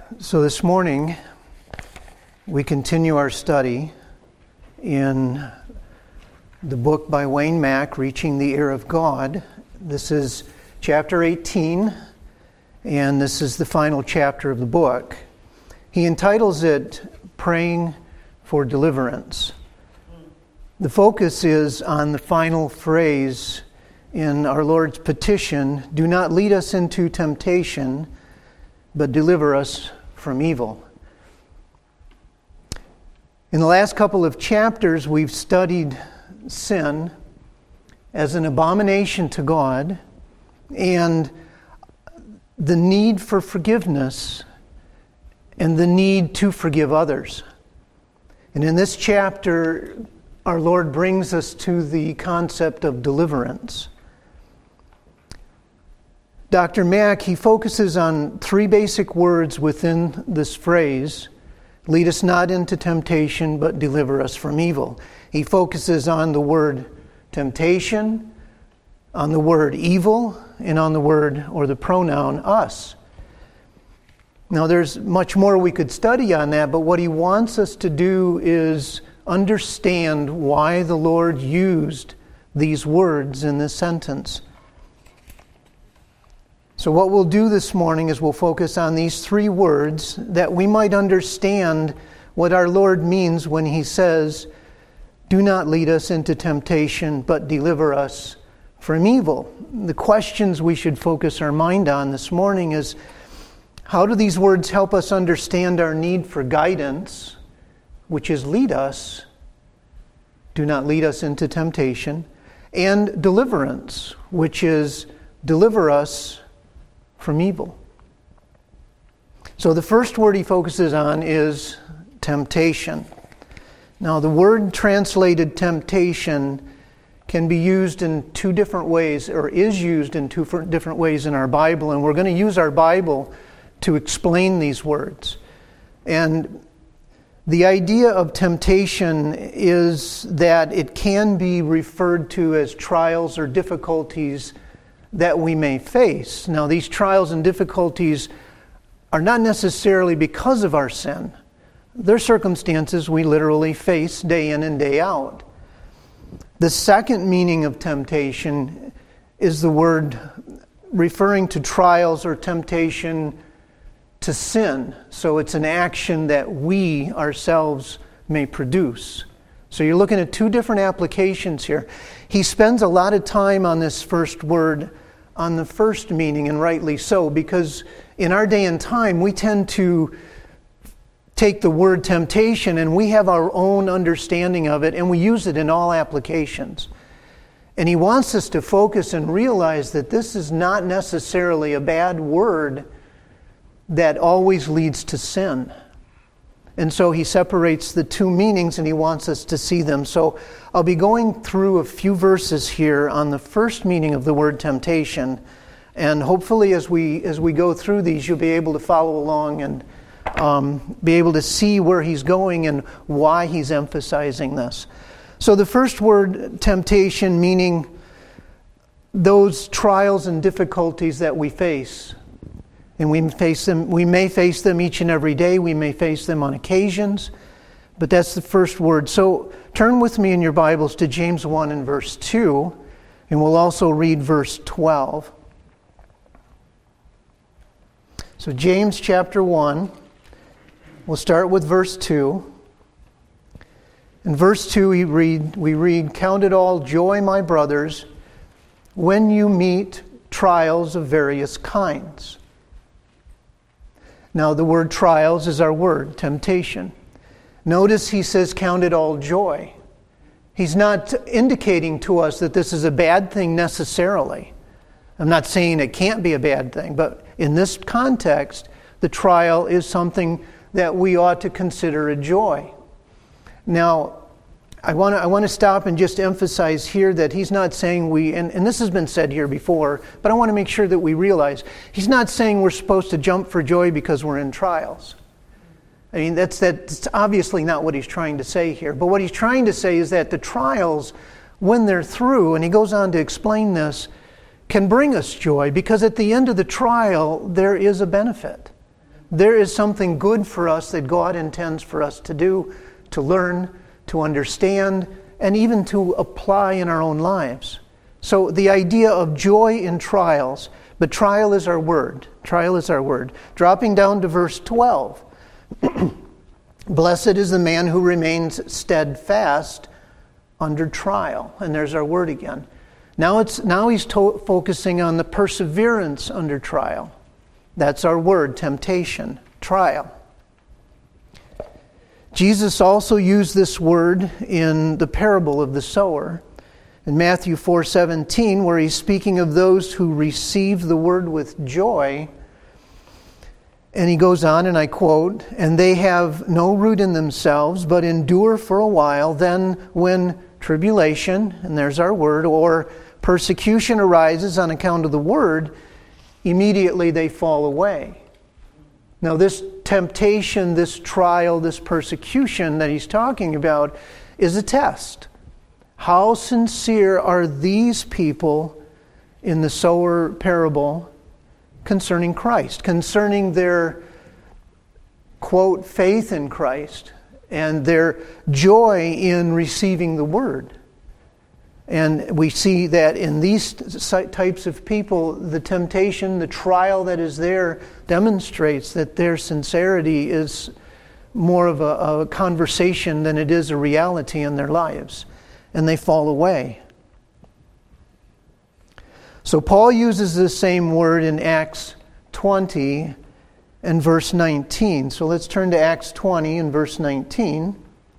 So this morning, we continue our study in the book by Wayne Mack, Reaching the Ear of God. This is chapter 18, and this is the final chapter of the book. He entitles it, Praying for Deliverance. The focus is on the final phrase in our Lord's petition, do not lead us into temptation, but deliver us from evil. In the last couple of chapters, we've studied sin as an abomination to God and the need for forgiveness and the need to forgive others. And in this chapter, our Lord brings us to the concept of deliverance. Dr. Mack, he focuses on three basic words within this phrase: lead us not into temptation, but deliver us from evil. He focuses on the word temptation, on the word evil, and on the word or the pronoun us. Now there's much more we could study on that, but what he wants us to do is understand why the Lord used these words in this sentence. So what we'll do this morning is we'll focus on these three words that we might understand what our Lord means when he says, do not lead us into temptation, but deliver us from evil. The questions we should focus our mind on this morning is, how do these words help us understand our need for guidance, which is lead us, do not lead us into temptation, and deliverance, which is deliver us from evil. So the first word he focuses on is temptation. Now the word translated temptation can be used in two different ways, or is used in two different ways in our Bible, and we're going to use our Bible to explain these words. And the idea of temptation is that it can be referred to as trials or difficulties that we may face. Now, these trials and difficulties are not necessarily because of our sin. They're circumstances we literally face day in and day out. The second meaning of temptation is the word referring to trials or temptation to sin. So it's an action that we ourselves may produce. So you're looking at two different applications here. He spends a lot of time on this first word, on the first meaning, and rightly so, because in our day and time, we tend to take the word temptation and we have our own understanding of it, and we use it in all applications. And he wants us to focus and realize that this is not necessarily a bad word that always leads to sin. And so he separates the two meanings and he wants us to see them. So I'll be going through a few verses here on the first meaning of the word temptation. And hopefully as we go through these, you'll be able to follow along and be able to see where he's going and why he's emphasizing this. So the first word, temptation, meaning those trials and difficulties that we face. And we may face them each and every day. We may face them on occasions. But that's the first word. So turn with me in your Bibles to James 1 and verse 2. And we'll also read verse 12. So James chapter 1. We'll start with verse 2. In verse 2 we read, count it all joy, my brothers, when you meet trials of various kinds. Now, the word trials is our word, temptation. Notice he says, count it all joy. He's not indicating to us that this is a bad thing necessarily. I'm not saying it can't be a bad thing, but in this context, the trial is something that we ought to consider a joy. Now, I want to stop and just emphasize here that he's not saying and this has been said here before, but I want to make sure that we realize he's not saying we're supposed to jump for joy because we're in trials. I mean, that's obviously not what he's trying to say here. But what he's trying to say is that the trials, when they're through, and he goes on to explain this, can bring us joy, because at the end of the trial, there is a benefit. There is something good for us that God intends for us to do, to learn, to understand, and even to apply in our own lives. So the idea of joy in trials, but trial is our word. Trial is our word. Dropping down to verse 12. Blessed is the man who remains steadfast under trial. And there's our word again. Now he's focusing on the perseverance under trial. That's our word, temptation, trial. Jesus also used this word in the parable of the sower. In Matthew 4:17, where he's speaking of those who receive the word with joy. And he goes on, and I quote, "And they have no root in themselves, but endure for a while. Then when tribulation," and there's our word, "or persecution arises on account of the word, immediately they fall away." Now this temptation, this trial, this persecution that he's talking about is a test. How sincere are these people in the sower parable concerning Christ, concerning their, quote, faith in Christ and their joy in receiving the word? And we see that in these types of people, the temptation, the trial that is there demonstrates that their sincerity is more of a conversation than it is a reality in their lives. And they fall away. So Paul uses the same word in Acts 20 and verse 19. So let's turn to Acts 20 and verse 19.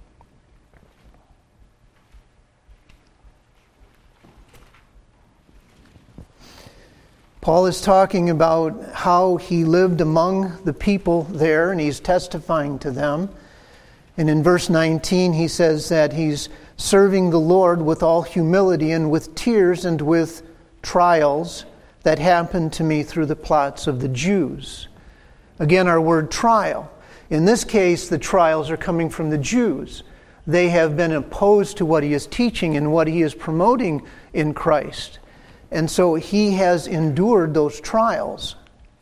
Paul is talking about how he lived among the people there, and he's testifying to them. And in verse 19, he says that he's serving the Lord with all humility and with tears and with trials that happened to me through the plots of the Jews. Again, our word trial. In this case, the trials are coming from the Jews. They have been opposed to what he is teaching and what he is promoting in Christ. And so he has endured those trials.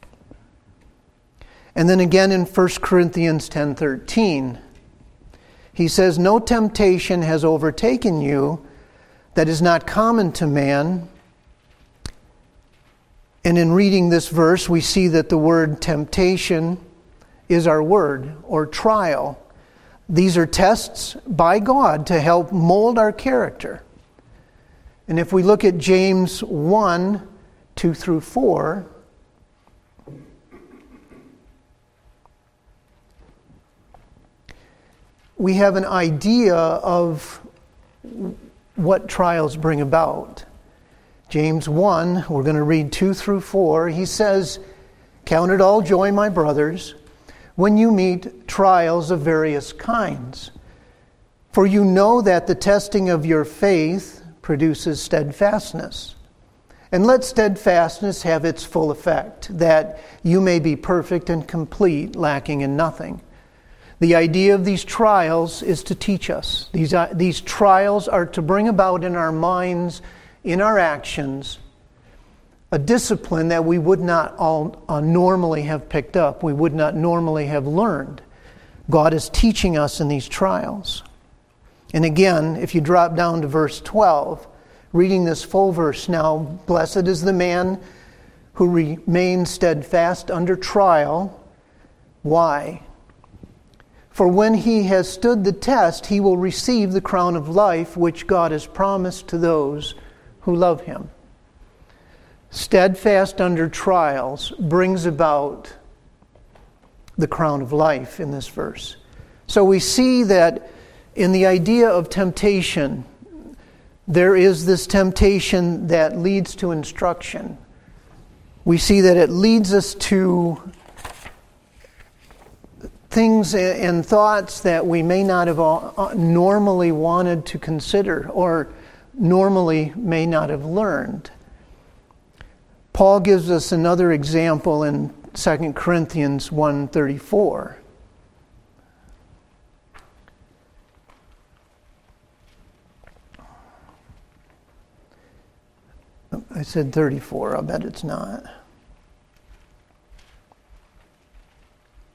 And then again in 1 Corinthians 10:13, he says, "No temptation has overtaken you that is not common to man." And in reading this verse, we see that the word temptation is our word, or trial. These are tests by God to help mold our character. And if we look at James 1, 2 through 4, we have an idea of what trials bring about. James 1, we're going to read 2 through 4. He says, "Count it all joy, my brothers, when you meet trials of various kinds. For you know that the testing of your faith produces steadfastness. And let steadfastness have its full effect, that you may be perfect and complete, lacking in nothing." The idea of these trials is to teach us. These trials are to bring about in our minds, in our actions, a discipline that we would not all normally have picked up. We would not normally have learned. God is teaching us in these trials. And again, if you drop down to verse 12, reading this full verse now, "Blessed is the man who remains steadfast under trial." Why? "For when he has stood the test, he will receive the crown of life which God has promised to those who love him." Steadfast under trials brings about the crown of life in this verse. So we see that in the idea of temptation, there is this temptation that leads to instruction. We see that it leads us to things and thoughts that we may not have normally wanted to consider or normally may not have learned. Paul gives us another example in 2 Corinthians 1:34. I said 34, I'll bet it's not.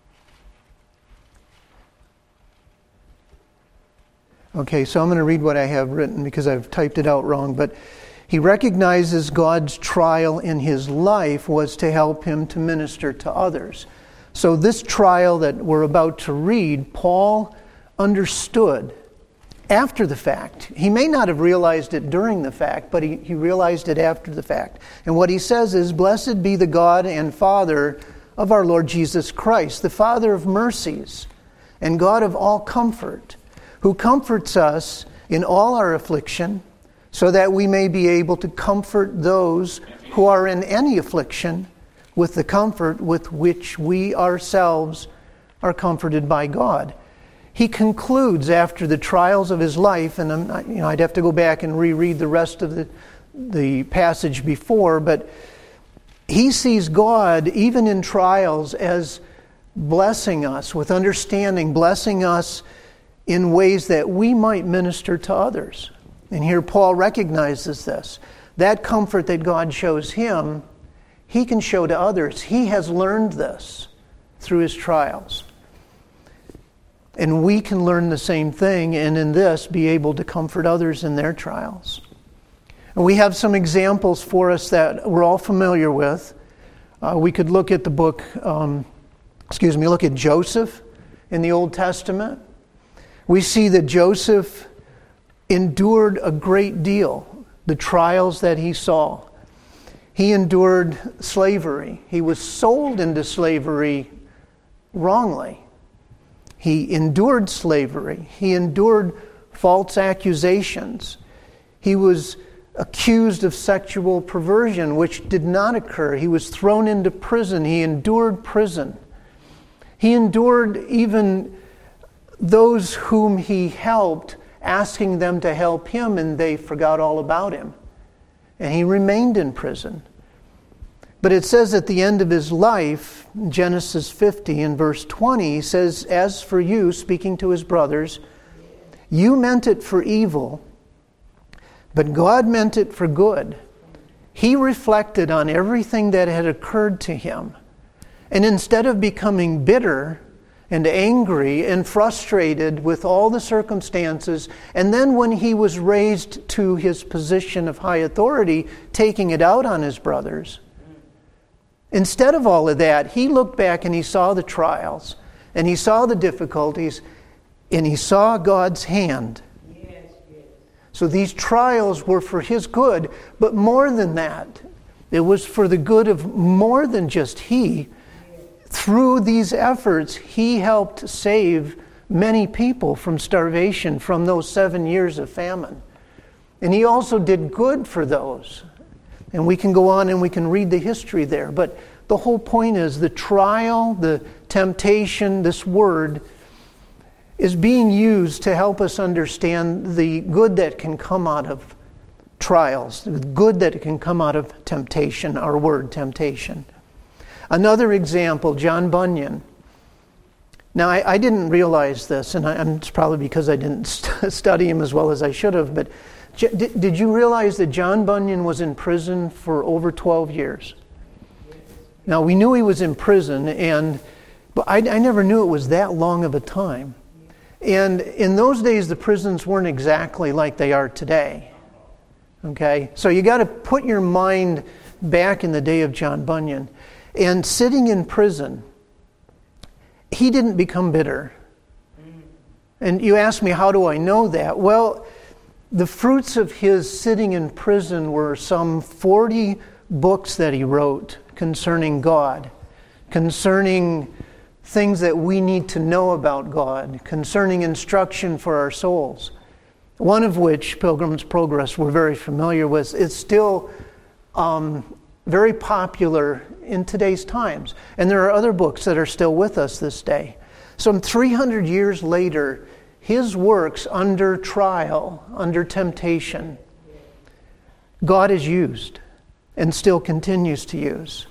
Okay, so I'm going to read what I have written because I've typed it out wrong. But he recognizes God's trial in his life was to help him to minister to others. So this trial that we're about to read, Paul understood after the fact. He may not have realized it during the fact, but he realized it after the fact. And what he says is, "Blessed be the God and Father of our Lord Jesus Christ, the Father of mercies and God of all comfort, who comforts us in all our affliction, so that we may be able to comfort those who are in any affliction with the comfort with which we ourselves are comforted by God." He concludes after the trials of his life, and I'd have to go back and reread the rest of the passage before, but he sees God, even in trials, as blessing us with understanding, blessing us in ways that we might minister to others. And here Paul recognizes this. That comfort that God shows him, he can show to others. He has learned this through his trials. And we can learn the same thing, and in this be able to comfort others in their trials. And we have some examples for us that we're all familiar with. We could look at the book, look at Joseph in the Old Testament. We see that Joseph endured a great deal, the trials that he saw. He endured slavery. He was sold into slavery wrongly. He endured slavery. He endured false accusations. He was accused of sexual perversion, which did not occur. He was thrown into prison. He endured prison. He endured even those whom he helped, asking them to help him, and they forgot all about him. And he remained in prison. But it says at the end of his life, Genesis 50 and verse 20, he says, "As for you," speaking to his brothers, "you meant it for evil, but God meant it for good." He reflected on everything that had occurred to him. And instead of becoming bitter and angry and frustrated with all the circumstances, and then when he was raised to his position of high authority, taking it out on his brothers, instead of all of that, he looked back and he saw the trials, and he saw the difficulties, and he saw God's hand. So these trials were for his good, but more than that, it was for the good of more than just he. Through these efforts, he helped save many people from starvation, from those 7 years of famine. And he also did good for those. And we can go on and we can read the history there. But the whole point is the trial, the temptation, this word is being used to help us understand the good that can come out of trials, the good that can come out of temptation, our word, temptation. Another example, John Bunyan. Now, I didn't realize this, and it's probably because I didn't study him as well as I should have, but did you realize that John Bunyan was in prison for over 12 years? Now, we knew he was in prison, but I never knew it was that long of a time. And in those days, the prisons weren't exactly like they are today. Okay? So you got to put your mind back in the day of John Bunyan. And sitting in prison, he didn't become bitter. And you ask me, how do I know that? Well, the fruits of his sitting in prison were some 40 books that he wrote concerning God, concerning things that we need to know about God, concerning instruction for our souls. One of which, Pilgrim's Progress, we're very familiar with. It's still very popular in today's times. And there are other books that are still with us this day. Some 300 years later, his works under trial, under temptation, God has used and still continues to use.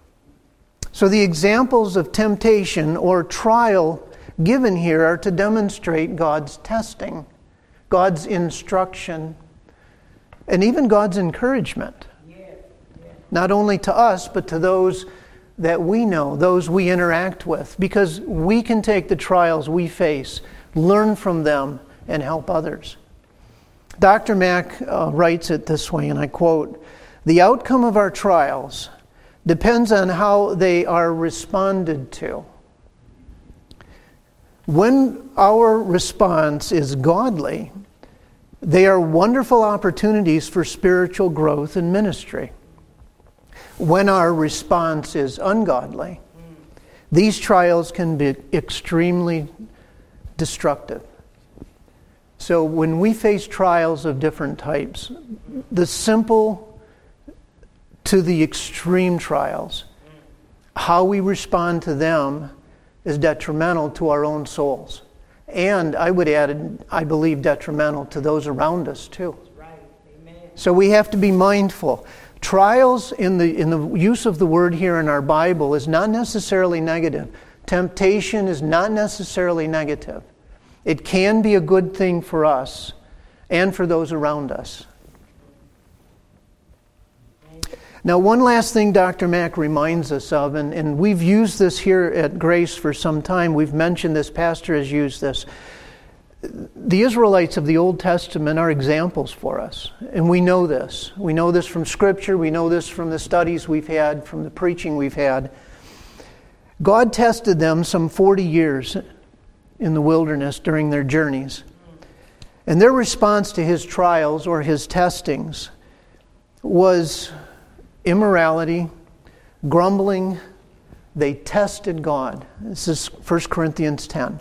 So the examples of temptation or trial given here are to demonstrate God's testing, God's instruction, and even God's encouragement. Not only to us, but to those that we know, those we interact with. Because we can take the trials we face, learn from them, and help others. Dr. Mack writes it this way, and I quote, "The outcome of our trials depends on how they are responded to. When our response is godly, they are wonderful opportunities for spiritual growth and ministry. When our response is ungodly, these trials can be extremely destructive." So when we face trials of different types, the simple to the extreme trials, how we respond to them is detrimental to our own souls. And I would add, I believe, detrimental to those around us too. Right. Amen. So we have to be mindful. Trials in the use of the word here in our Bible is not necessarily negative. Temptation is not necessarily negative. It can be a good thing for us and for those around us. Now, one last thing Dr. Mack reminds us of, and we've used this here at Grace for some time. We've mentioned this, Pastor has used this. The Israelites of the Old Testament are examples for us, and we know this. We know this from Scripture. We know this from the studies we've had, from the preaching we've had. God tested them some 40 years in the wilderness during their journeys. And their response to His trials or His testings was immorality, grumbling. They tested God. This is 1 Corinthians 10.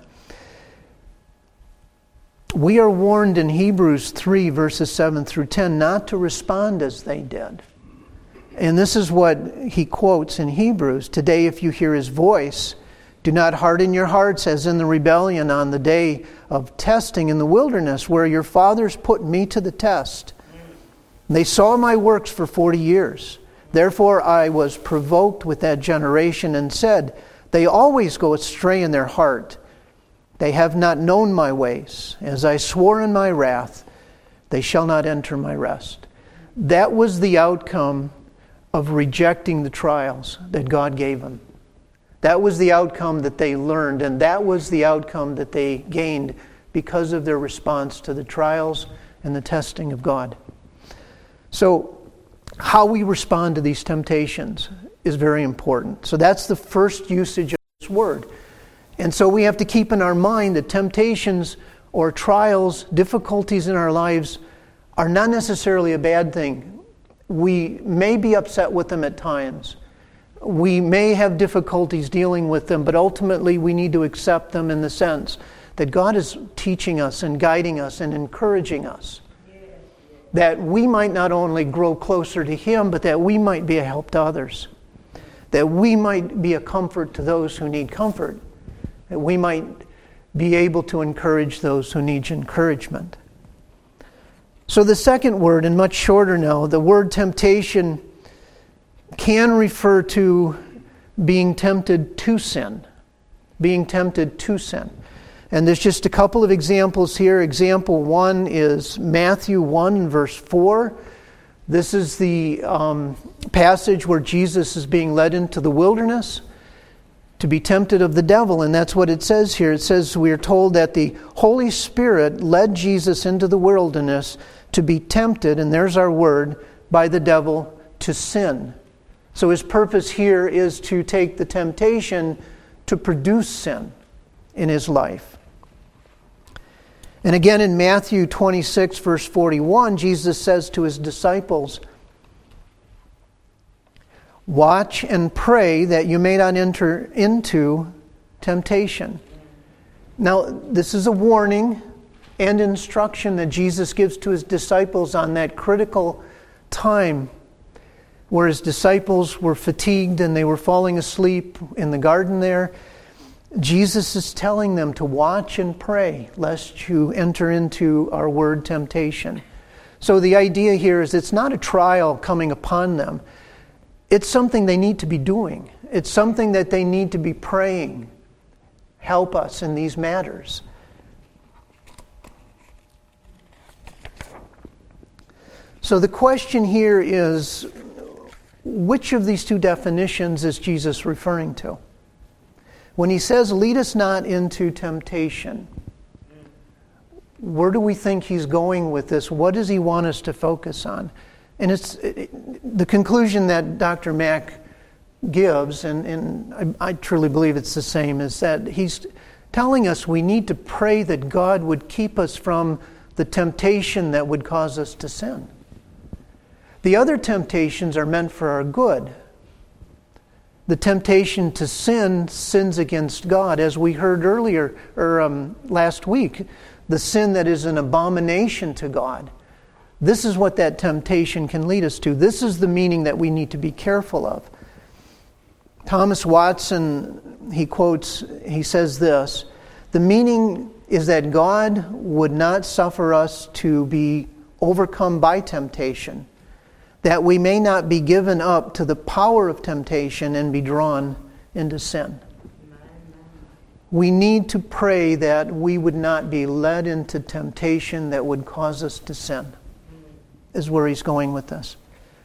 We are warned in Hebrews 3, verses 7 through 10, not to respond as they did. And this is what he quotes in Hebrews. "Today, if you hear His voice, do not harden your hearts as in the rebellion on the day of testing in the wilderness, where your fathers put me to the test. They saw my works for 40 years. Therefore I was provoked with that generation and said, they always go astray in their heart. They have not known my ways. As I swore in my wrath, they shall not enter my rest." That was the outcome of rejecting the trials that God gave them. That was the outcome that they learned, and that was the outcome that they gained because of their response to the trials and the testing of God. So, how we respond to these temptations is very important. So that's the first usage of this word. And so we have to keep in our mind that temptations or trials, difficulties in our lives are not necessarily a bad thing. We may be upset with them at times. We may have difficulties dealing with them, but ultimately we need to accept them in the sense that God is teaching us and guiding us and encouraging us. That we might not only grow closer to Him, but that we might be a help to others. That we might be a comfort to those who need comfort. That we might be able to encourage those who need encouragement. So the second word, and much shorter now, the word temptation can refer to being tempted to sin. Being tempted to sin. And there's just a couple of examples here. Example 1 is Matthew 1, verse 4. This is the passage where Jesus is being led into the wilderness to be tempted of the devil. And that's what it says here. It says we are told that the Holy Spirit led Jesus into the wilderness to be tempted, and there's our word, by the devil to sin. So His purpose here is to take the temptation to produce sin in His life. And again in Matthew 26, verse 41, Jesus says to His disciples, "Watch and pray that you may not enter into temptation." Now, this is a warning and instruction that Jesus gives to His disciples on that critical time where His disciples were fatigued and they were falling asleep in the garden there. Jesus is telling them to watch and pray lest you enter into our word temptation. So the idea here is it's not a trial coming upon them. It's something they need to be doing. It's something that they need to be praying. Help us in these matters. So the question here is, which of these two definitions is Jesus referring to? When He says, lead us not into temptation, Where do we think he's going with this? What does he want us to focus on? And the conclusion that Dr. Mack gives, and I truly believe it's the same, is that he's telling us we need to pray that God would keep us from the temptation that would cause us to sin. The other temptations are meant for our good. The temptation to sin sins against God, as we heard earlier, or last week, the sin that is an abomination to God. This is what that temptation can lead us to. This is the meaning that we need to be careful of. Thomas Watson, he says this, the meaning is that God would not suffer us to be overcome by temptation, that we may not be given up to the power of temptation and be drawn into sin. We need to pray that we would not be led into temptation that would cause us to sin, is where he's going with this.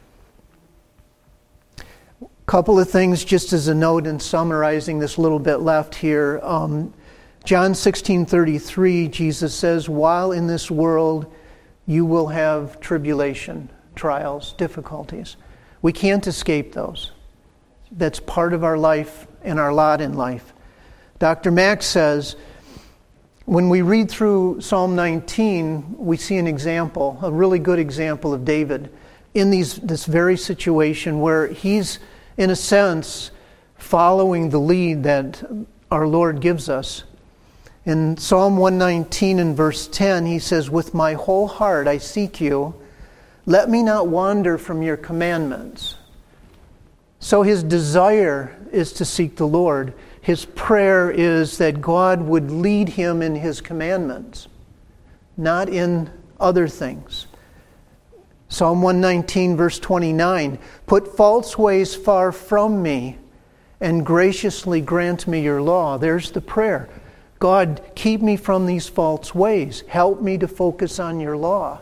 A couple of things just as a note in summarizing this little bit left here. John 16:33, Jesus says, while in this world you will have tribulation, trials, difficulties. We can't escape those. That's part of our life and our lot in life. Dr. Mack says, when we read through Psalm 19, we see an example, a really good example of David in this very situation where he's, in a sense, following the lead that our Lord gives us. In Psalm 119 and verse 10, he says, with my whole heart I seek you. Let me not wander from your commandments. So his desire is to seek the Lord. His prayer is that God would lead him in his commandments, not in other things. Psalm 119, verse 29, put false ways far from me and graciously grant me your law. There's the prayer. God, keep me from these false ways. Help me to focus on your law.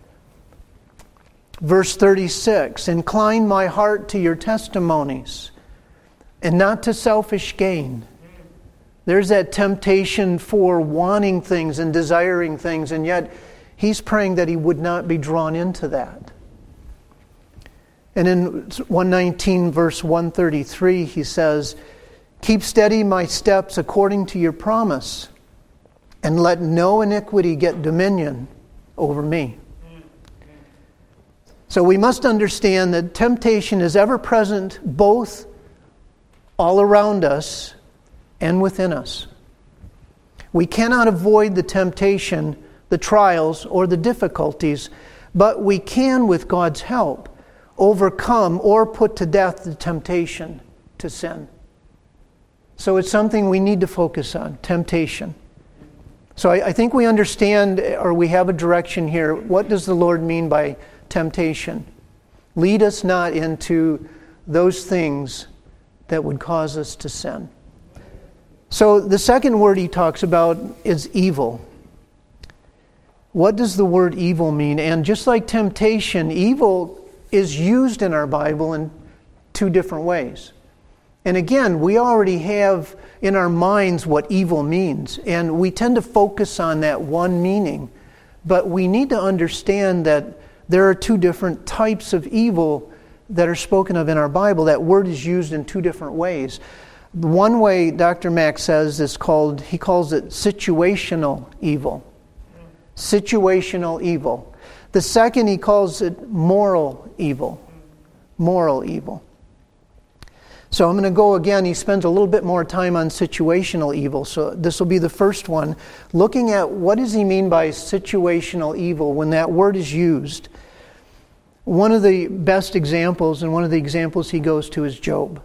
Verse 36, incline my heart to your testimonies and not to selfish gain. There's that temptation for wanting things and desiring things, and yet he's praying that he would not be drawn into that. And in 119 verse 133, he says, keep steady my steps according to your promise, and let no iniquity get dominion over me. So we must understand that temptation is ever present both all around us and within us. We cannot avoid the temptation, the trials, or the difficulties, but we can, with God's help, overcome or put to death the temptation to sin. So it's something we need to focus on, temptation. So I think we understand, or we have a direction here. What does the Lord mean by temptation? Lead us not into those things that would cause us to sin. So the second word he talks about is evil. What does the word evil mean? And just like temptation, evil is used in our Bible in two different ways. And again, we already have in our minds what evil means, and we tend to focus on that one meaning. But we need to understand that there are two different types of evil that are spoken of in our Bible. That word is used in two different ways. One way Dr. Mack says he calls it situational evil. Situational evil. The second, he calls it moral evil. Moral evil. So I'm going to go again. He spends a little bit more time on situational evil. So this will be the first one. Looking at what does he mean by situational evil when that word is used. One of the best examples, and one of the examples he goes to, is Job.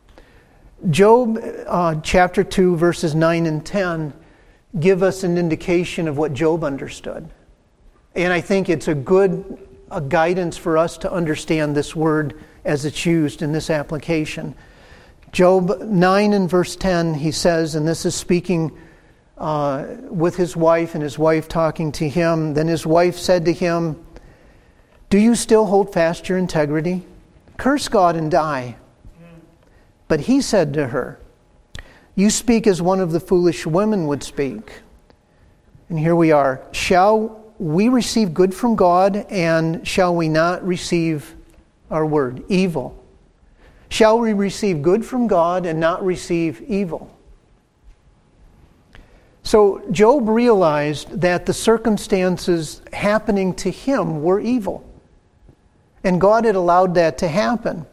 Job chapter 2, verses 9 and 10 give us an indication of what Job understood. And I think it's a guidance for us to understand this word as it's used in this application. Job 9 and verse 10, he says, and this is speaking with his wife, and his wife talking to him. Then his wife said to him, do you still hold fast your integrity? Curse God and die. But he said to her, you speak as one of the foolish women would speak. And here we are. Shall we receive good from God, and shall we not receive our word, evil? Shall we receive good from God and not receive evil? So Job realized that the circumstances happening to him were evil. And God had allowed that to happen.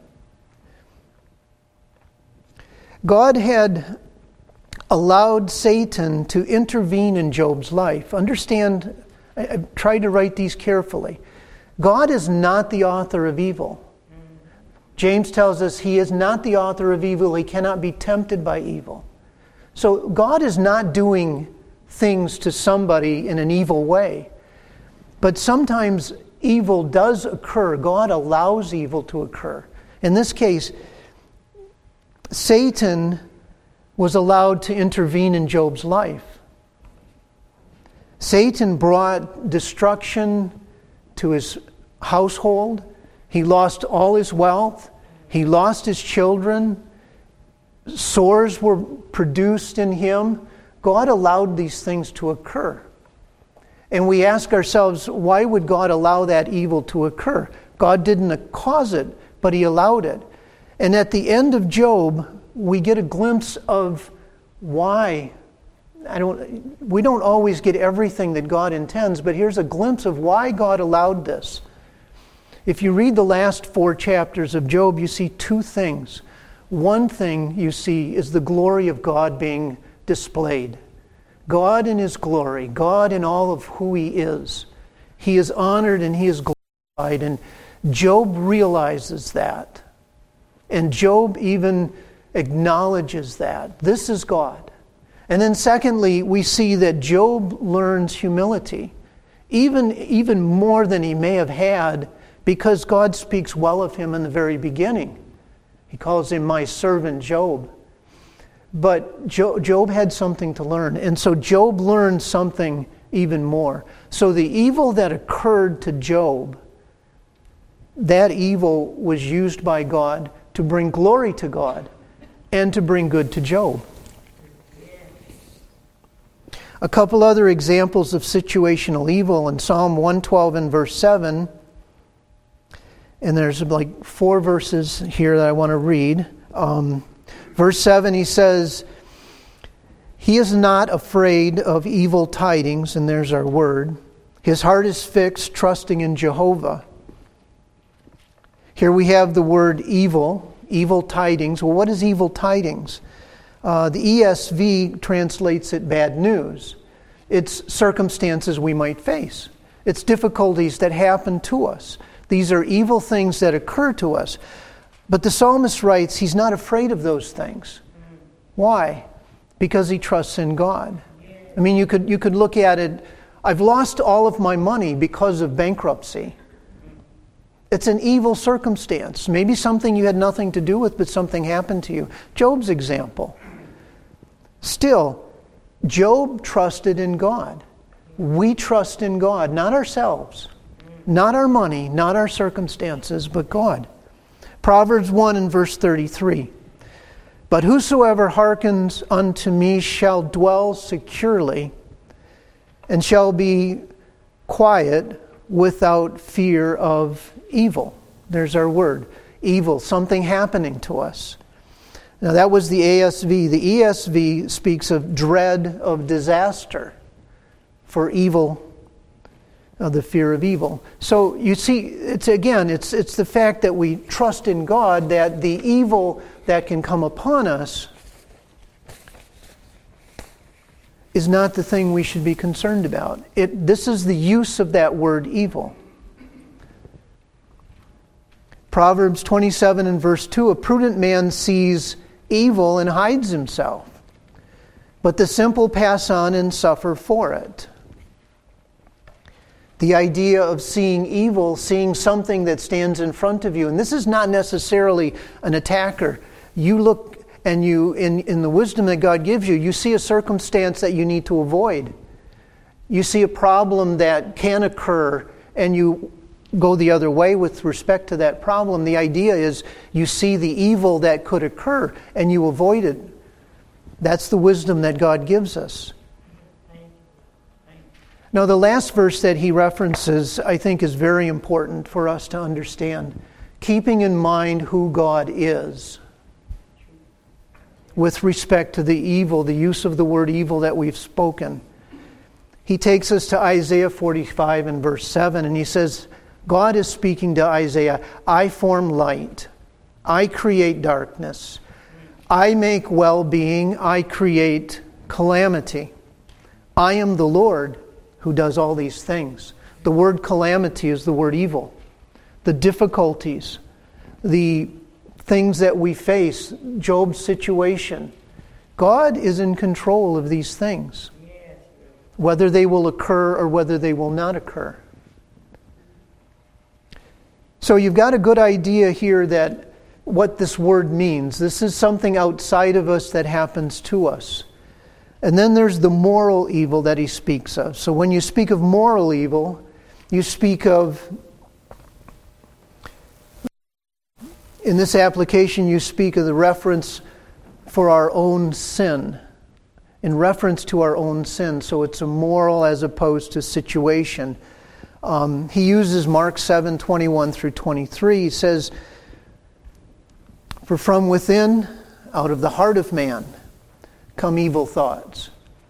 God had allowed Satan to intervene in Job's life. Understand, I tried to write these carefully. God is not the author of evil. James tells us he is not the author of evil. He cannot be tempted by evil. So God is not doing things to somebody in an evil way. But sometimes evil does occur. God allows evil to occur. In this case, Satan was allowed to intervene in Job's life. Satan brought destruction to his household. He lost all his wealth. He lost his children. Sores were produced in him. God allowed these things to occur. And we ask ourselves, why would God allow that evil to occur? God didn't cause it, but He allowed it. And at the end of Job, we get a glimpse of why. We don't always get everything that God intends, but here's a glimpse of why God allowed this. If you read the last 4 chapters of Job, you see 2 things. One thing you see is the glory of God being displayed. God in His glory, God in all of who He is. He is honored and He is glorified, and Job realizes that. And Job even acknowledges that. This is God. And then secondly, we see that Job learns humility, even more than he may have had, because God speaks well of him in the very beginning. He calls him my servant Job. But Job had something to learn. And so Job learned something even more. So the evil that occurred to Job, that evil was used by God to bring glory to God and to bring good to Job. A couple other examples of situational evil in Psalm 112 and verse 7. And there's like 4 verses here that I want to read. Verse 7, he says, he is not afraid of evil tidings, and there's our word. His heart is fixed, trusting in Jehovah. Here we have the word evil tidings. Well, what is evil tidings? The ESV translates it bad news. It's circumstances we might face. It's difficulties that happen to us. These are evil things that occur to us. But the psalmist writes he's not afraid of those things. Why? Because he trusts in God. I mean, you could look at it, I've lost all of my money because of bankruptcy. It's an evil circumstance. Maybe something you had nothing to do with, but something happened to you. Job's example. Still, Job trusted in God. We trust in God, not ourselves, not our money, not our circumstances, but God. Proverbs 1 and verse 33. But whosoever hearkens unto me shall dwell securely and shall be quiet without fear of evil. There's our word. Evil, something happening to us. Now that was the ASV. The ESV speaks of dread of disaster for evil, the fear of evil. So you see, it's the fact that we trust in God that the evil that can come upon us is not the thing we should be concerned about. This is the use of that word evil. Proverbs 27 and verse 2, a prudent man sees evil and hides himself, but the simple pass on and suffer for it. The idea of seeing evil, seeing something that stands in front of you. And this is not necessarily an attacker. You look and you, in the wisdom that God gives you, you see a circumstance that you need to avoid. You see a problem that can occur and you go the other way with respect to that problem. The idea is you see the evil that could occur and you avoid it. That's the wisdom that God gives us. Now, the last verse that he references, I think, is very important for us to understand. Keeping in mind who God is with respect to the evil, the use of the word evil that we've spoken. He takes us to Isaiah 45 and verse 7, and he says, God is speaking to Isaiah, I form light, I create darkness, I make well-being, I create calamity. I am the Lord who does all these things. The word calamity is the word evil. The difficulties, the things that we face, Job's situation. God is in control of these things, whether they will occur or whether they will not occur. So you've got a good idea here that what this word means. This is something outside of us that happens to us. And then there's the moral evil that he speaks of. So when you speak of moral evil, you speak of, in this application, you speak of the reference for our own sin. In reference to our own sin. So it's a moral as opposed to situation. He uses Mark 7:21 through 23. He says, for from within, out of the heart of man, come evil thoughts.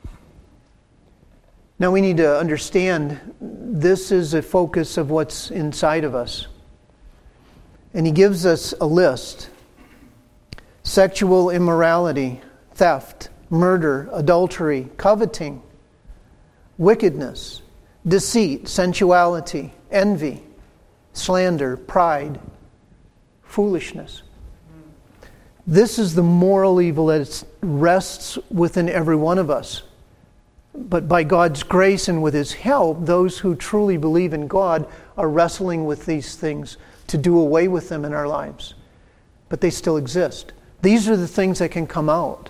Now we need to understand this is a focus of what's inside of us. And he gives us a list. Sexual immorality, theft, murder, adultery, coveting, wickedness, deceit, sensuality, envy, slander, pride, foolishness. This is the moral evil that rests within every one of us. But by God's grace and with His help, those who truly believe in God are wrestling with these things to do away with them in our lives. But they still exist. These are the things that can come out.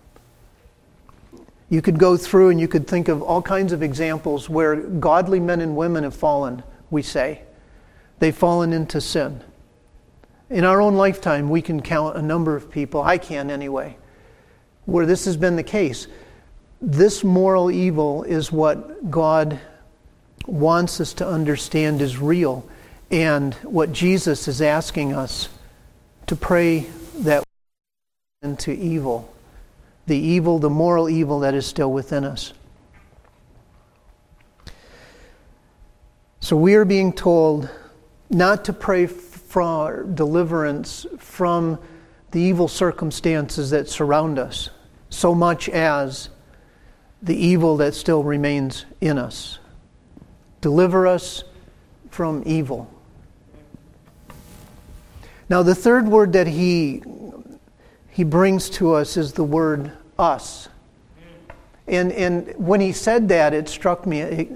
You could go through and you could think of all kinds of examples where godly men and women have fallen, we say. They've fallen into sin. In our own lifetime, we can count a number of people, I can anyway, where this has been the case. This moral evil is what God wants us to understand is real, and what Jesus is asking us to pray that into evil. The evil, the moral evil that is still within us. So we are being told not to pray for deliverance from the evil circumstances that surround us, so much as the evil that still remains in us. Deliver us from evil. Now the third word that he brings to us is the word us. And when he said that, it struck me.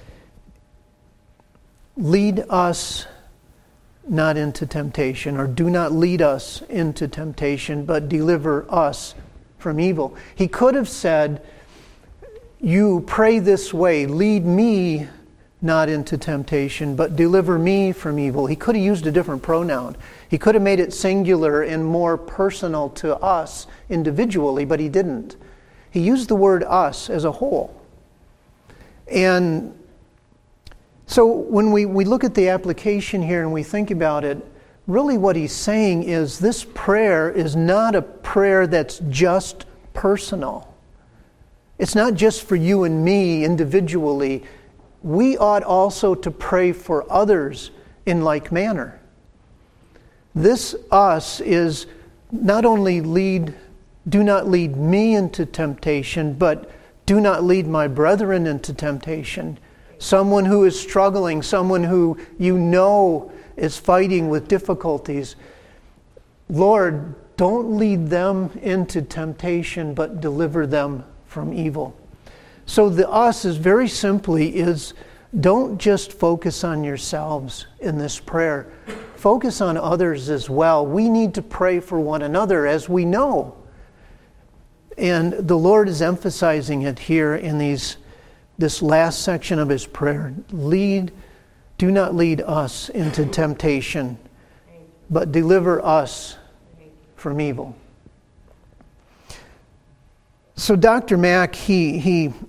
Lead us not into temptation, or do not lead us into temptation, but deliver us from evil. He could have said, you pray this way, lead me not into temptation, but deliver me from evil. He could have used a different pronoun. He could have made it singular and more personal to us individually, but he didn't. He used the word us as a whole. And so when we look at the application here and we think about it, really what he's saying is this prayer is not a prayer that's just personal. It's not just for you and me individually. We ought also to pray for others in like manner. This us is not only do not lead me into temptation, but do not lead my brethren into temptation. Someone who is struggling, someone who you know is fighting with difficulties. Lord, don't lead them into temptation, but deliver them from evil. So the us is very simply don't just focus on yourselves in this prayer. Focus on others as well. We need to pray for one another, as we know. And the Lord is emphasizing it here in this last section of his prayer. Do not lead us into temptation, but deliver us from evil. So Dr. Mack, he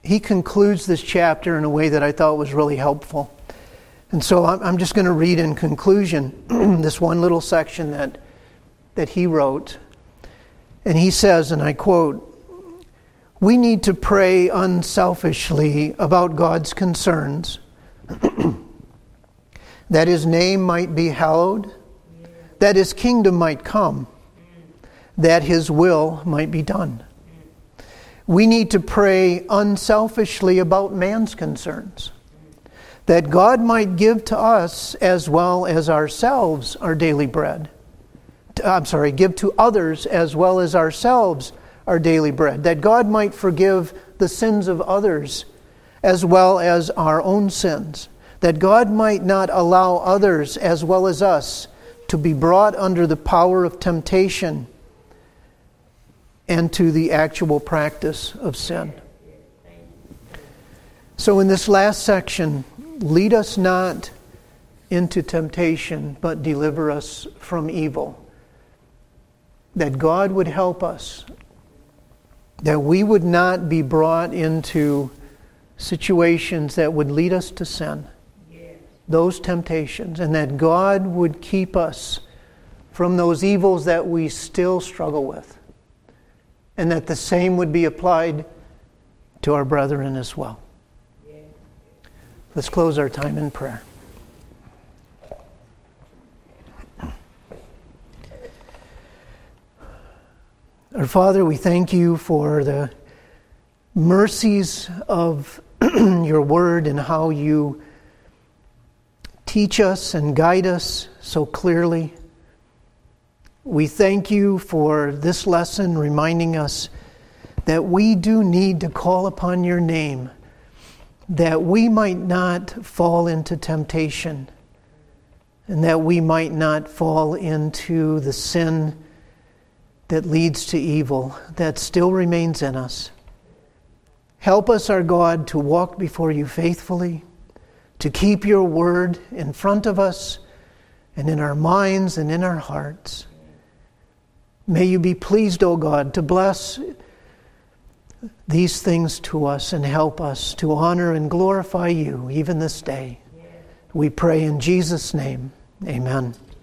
he concludes this chapter in a way that I thought was really helpful. And so I'm just going to read in conclusion this one little section that he wrote. And he says, and I quote, "We need to pray unselfishly about God's concerns, that His name might be hallowed, that His kingdom might come, that His will might be done. We need to pray unselfishly about man's concerns, that God might give to us as well as ourselves our daily bread. Give to others as well as ourselves our daily bread, that God might forgive the sins of others as well as our own sins, that God might not allow others as well as us to be brought under the power of temptation and to the actual practice of sin." So in this last section, lead us not into temptation, but deliver us from evil. That God would help us, that we would not be brought into situations that would lead us to sin, those temptations, and that God would keep us from those evils that we still struggle with, and that the same would be applied to our brethren as well. Let's close our time in prayer. Our Father, we thank you for the mercies of your word and how you teach us and guide us so clearly. We thank you for this lesson reminding us that we do need to call upon your name, that we might not fall into temptation and that we might not fall into the sin that leads to evil that still remains in us. Help us, our God, to walk before you faithfully, to keep your word in front of us and in our minds and in our hearts. May you be pleased, O God, to bless these things to us and help us to honor and glorify you even this day. We pray in Jesus' name. Amen.